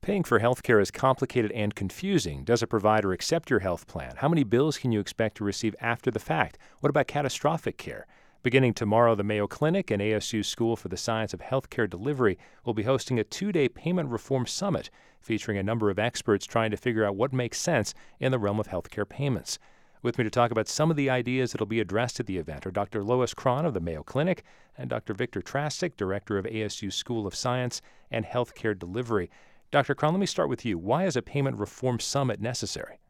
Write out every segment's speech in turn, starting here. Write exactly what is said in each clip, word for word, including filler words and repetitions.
Paying for healthcare is complicated and confusing. Does a provider accept your health plan? How many bills can you expect to receive after the fact? What about catastrophic care? Beginning tomorrow, the Mayo Clinic and A S U School for the Science of Healthcare Delivery will be hosting a two-day payment reform summit featuring a number of experts trying to figure out what makes sense in the realm of healthcare payments. With me to talk about some of the ideas that will be addressed at the event are Doctor Lois Cron of the Mayo Clinic and Doctor Victor Trasik, Director of A S U School of Science and Healthcare Delivery. Doctor Cron, let me start with you. Why is a payment reform summit necessary?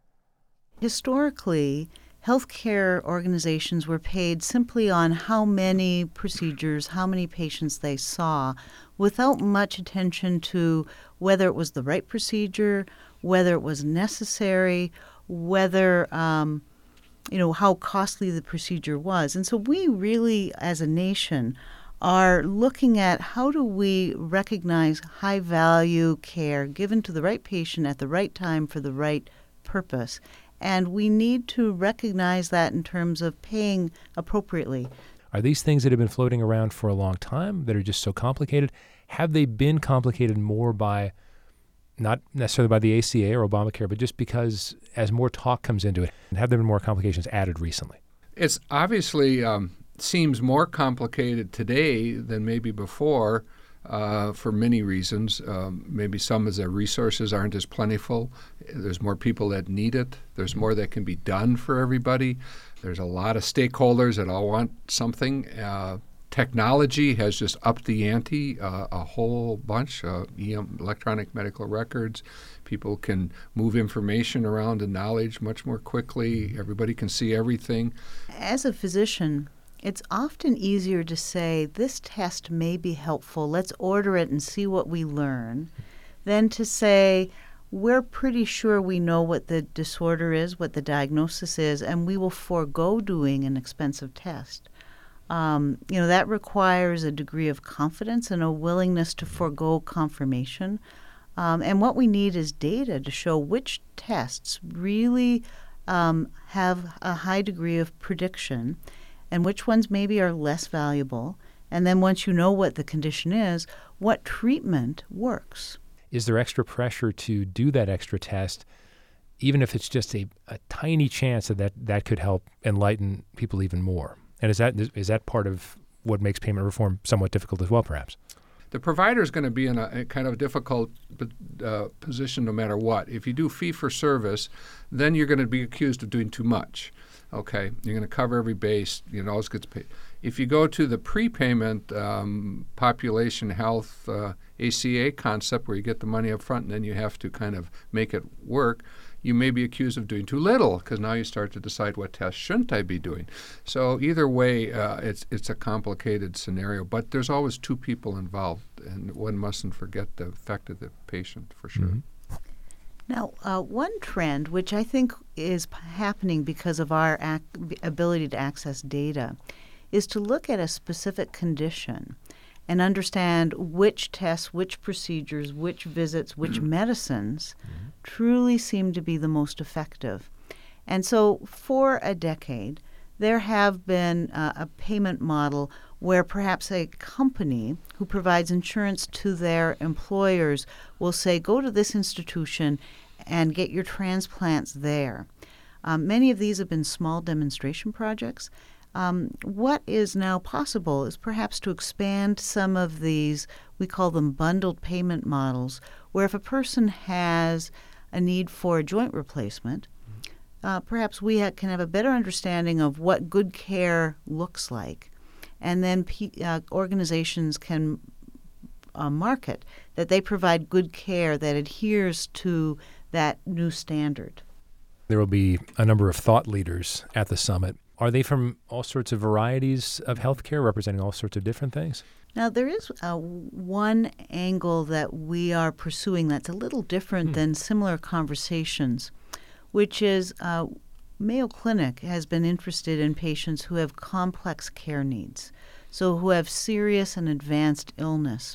Historically, healthcare organizations were paid simply on how many procedures, how many patients they saw, without much attention to whether it was the right procedure, whether it was necessary, whether, um, you know, how costly the procedure was. And so we really, as a nation, are looking at how do we recognize high-value care given to the right patient at the right time for the right purpose. And we need to recognize that in terms of paying appropriately. Are these things that have been floating around for a long time that are just so complicated? Have they been complicated more by, not necessarily by the A C A or Obamacare, but just because as more talk comes into it, have there been more complications added recently? It's obviously um, seems more complicated today than maybe before uh, for many reasons. Um, maybe some is that resources aren't as plentiful. There's more people that need it. There's more that can be done for everybody. There's a lot of stakeholders that all want something. Uh, technology has just upped the ante uh, a whole bunch. Uh, E M, electronic medical records. People can move information around and knowledge much more quickly. Everybody can see everything. As a physician, it's often easier to say, this test may be helpful, let's order it and see what we learn, than to say, we're pretty sure we know what the disorder is, what the diagnosis is, and we will forego doing an expensive test. Um, you know, that requires a degree of confidence and a willingness to forego confirmation. Um, and what we need is data to show which tests really um, have a high degree of prediction and which ones maybe are less valuable. And then once you know what the condition is, what treatment works. Is there extra pressure to do that extra test, even if it's just a, a tiny chance that, that that could help enlighten people even more? And is that is that part of what makes payment reform somewhat difficult as well, perhaps? The provider is going to be in a, a kind of difficult uh, position no matter what. If you do fee-for-service, then you're going to be accused of doing too much. Okay, you're going to cover every base. You know, always gets paid. If you go to the prepayment um, population health uh, A C A concept where you get the money up front and then you have to kind of make it work, you may be accused of doing too little because now you start to decide what tests shouldn't I be doing. So either way, uh, it's it's a complicated scenario, but there's always two people involved, and one mustn't forget the effect of the patient for sure. Mm-hmm. Now, uh, one trend, which I think is p- happening because of our ac- ability to access data, is to look at a specific condition and understand which tests, which procedures, which visits, which medicines mm-hmm. truly seem to be the most effective. And so for a decade, there have been uh, a payment model where perhaps a company who provides insurance to their employers will say, go to this institution and get your transplants there. Um, many of these have been small demonstration projects. Um, what is now possible is perhaps to expand some of these, we call them bundled payment models, where if a person has a need for a joint replacement, uh, perhaps we ha- can have a better understanding of what good care looks like. And then P- uh, organizations can uh, market that they provide good care that adheres to that new standard. There will be a number of thought leaders at the summit. Are they from all sorts of varieties of healthcare, representing all sorts of different things? Now, there is uh, one angle that we are pursuing that's a little different hmm. than similar conversations, which is uh, Mayo Clinic has been interested in patients who have complex care needs, so who have serious and advanced illness.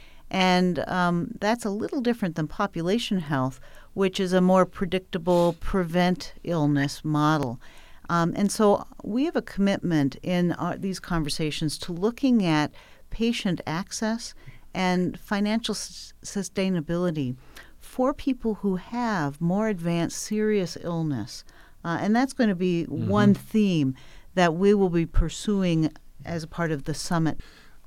And um, that's a little different than population health, which is a more predictable prevent illness model. Um, and so we have a commitment in our, these conversations to looking at patient access and financial s- sustainability for people who have more advanced serious illness. Uh, and that's going to be mm-hmm. one theme that we will be pursuing as a part of the summit.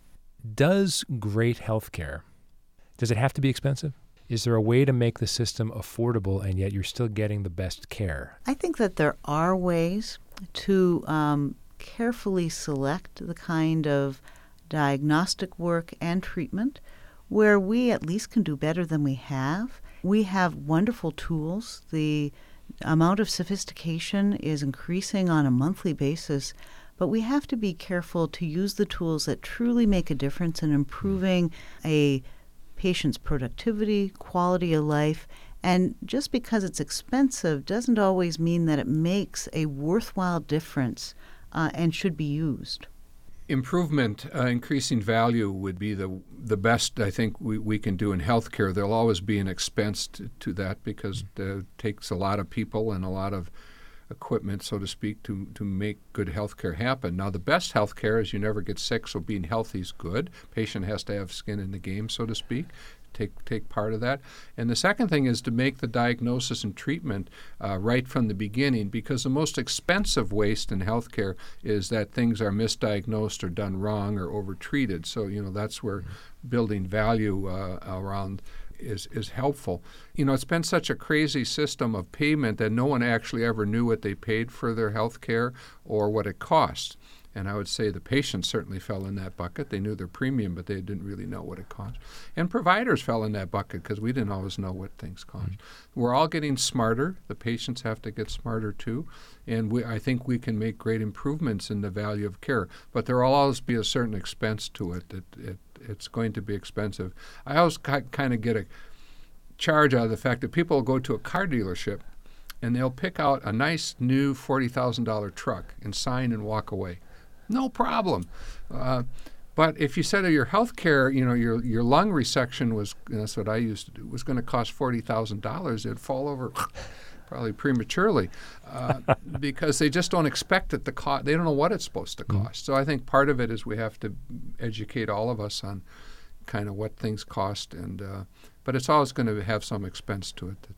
Does great health care, does it have to be expensive? Is there a way to make the system affordable and yet you're still getting the best care? I think that there are ways to um, carefully select the kind of diagnostic work and treatment where we at least can do better than we have. We have wonderful tools. The amount of sophistication is increasing on a monthly basis, but we have to be careful to use the tools that truly make a difference in improving a patient's productivity, quality of life. And just because it's expensive doesn't always mean that it makes a worthwhile difference uh, and should be used. Improvement, uh, increasing value would be the the best I think we, we can do in healthcare. There'll always be an expense to, to that because it takes a lot of people and a lot of equipment, so to speak, to, to make good healthcare happen. Now, the best healthcare is you never get sick, so being healthy is good. Patient has to have skin in the game, so to speak. Take take part of that. And the second thing is to make the diagnosis and treatment uh, right from the beginning, because the most expensive waste in healthcare is that things are misdiagnosed or done wrong or overtreated. So, you know, that's where building value uh, around is is helpful. You know, it's been such a crazy system of payment that no one actually ever knew what they paid for their health care or what it cost. And I would say the patients certainly fell in that bucket. They knew their premium, but they didn't really know what it cost. And providers fell in that bucket because we didn't always know what things cost. Mm-hmm. We're all getting smarter. The patients have to get smarter too. And we, I think we can make great improvements in the value of care. But there will always be a certain expense to it. It, it it's going to be expensive. I always ki- kind of get a charge out of the fact that people will go to a car dealership and they'll pick out a nice new forty thousand dollars truck and sign and walk away. No problem. Uh, but if you said of your health care, you know, your your lung resection was, and that's what I used to do, was going to cost forty thousand dollars, it'd fall over probably prematurely uh, because they just don't expect it to cost. They don't know what it's supposed to cost. Mm. So I think part of it is we have to educate all of us on kind of what things cost, and uh, but it's always going to have some expense to it.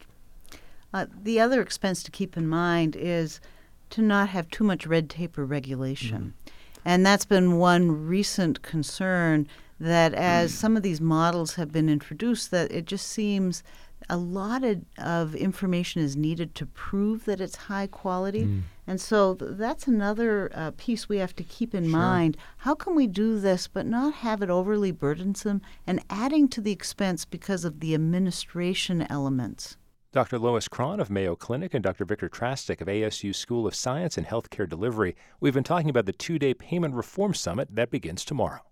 Uh, the other expense to keep in mind is to not have too much red tape or regulation. Mm. And that's been one recent concern, that as mm. some of these models have been introduced, that it just seems a lot of, of information is needed to prove that it's high quality. Mm. And so th- that's another uh, piece we have to keep in sure. mind. How can we do this but not have it overly burdensome and adding to the expense because of the administration elements? Doctor Lois Krahn of Mayo Clinic and Doctor Victor Trastic of A S U School of Science and Healthcare Delivery. We've been talking about the two-day Payment Reform Summit that begins tomorrow.